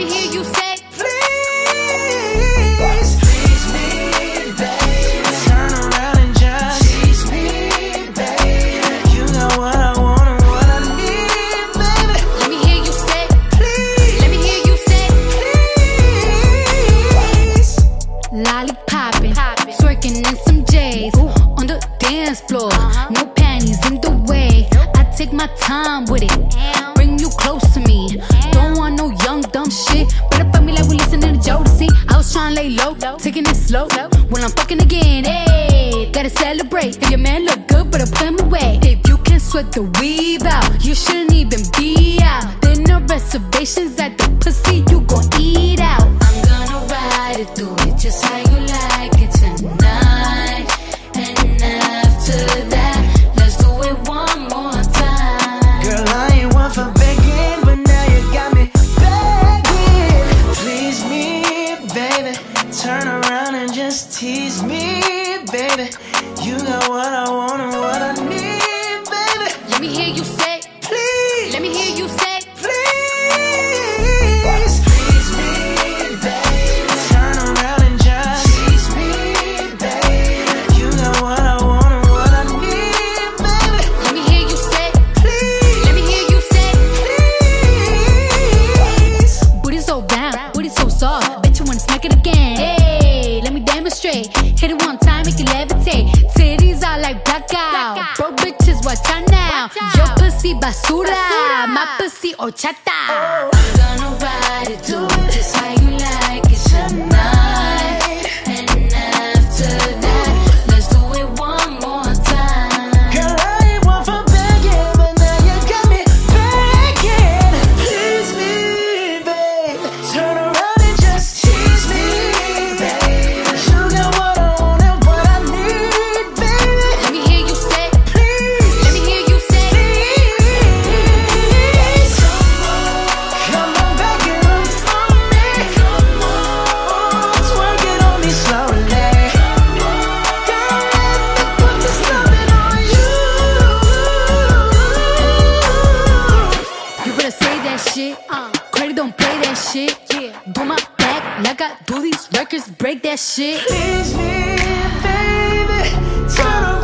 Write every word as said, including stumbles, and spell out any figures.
me hear you say, please, please me, baby. Turn around and just tease me, baby. You got what I want and what I need, baby. let me hear you say, Please, let me hear you say, please. lollipopping, twerking in some J's on the dance floor. No panties in the way. I take my time with it. Bring you close to me. Don't want no young dumb shit. Better fuck me like we listening to Jodeci. I was trying to lay low, taking it slow. When I'm fucking again, hey, gotta celebrate. If your man look good, better put him away. If you can sweat the weave out, you shouldn't even be out. There no reservations at the pussy, you gon' eat out. I'm gonna ride it, do it just how you like it tonight. And after that, let's do it one more time. Girl, I ain't one for begging, but now you got me begging. Please me, baby. Turn around and just tease me, baby. You got what I want and what I need, baby. Let me hear you say, Please, let me hear you say, please, please me, baby. Turn around and just tease me, baby. You got what I want and what I need, baby. let me hear you say, Please, let me hear you say. please. Booty so round, booty so soft. Bet you wanna smack it again. Hey, let me demonstrate. Hit it one time, make it levitate. Titties are like blackout. Bro, bitches, watch out now. Your pussy basura, my pussy horchata. I'm gonna ride it, do it just how you like it tonight. And after that, let's do it one more time. Girl, I ain't one for begging, but now you got me begging. Please me, babe. Turn around and just tease me, babe. You got what I want and what I need, baby. Let me hear you say, Please, let me hear you say, please. Come on back and up for me. Come on, twerk it on me slowly. Girl, let me put this loving on you. you better say that shit. Uh, Credit don't play that shit. Yeah, do my back like I do these records, break that shit. Please me, baby. Turn around.